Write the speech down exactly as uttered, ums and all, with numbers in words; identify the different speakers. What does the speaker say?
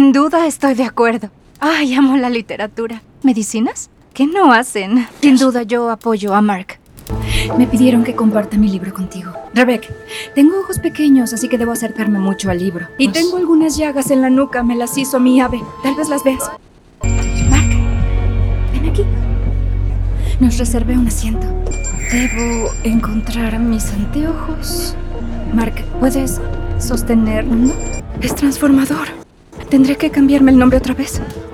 Speaker 1: Sin duda estoy de acuerdo. Ay, amo la literatura. ¿Medicinas? ¿Qué no hacen? Sin duda yo apoyo a Mark.
Speaker 2: Me pidieron que comparta mi libro contigo. Rebecca, tengo ojos pequeños, así que debo acercarme mucho al libro. Y
Speaker 3: Pues-
Speaker 2: tengo algunas llagas en la nuca, me las hizo mi ave. Tal vez las veas. Mark, ven aquí. Nos reservé un asiento. Debo encontrar mis anteojos. Mark, ¿puedes sostenerlo? Es transformador. Tendré que cambiarme el nombre otra vez.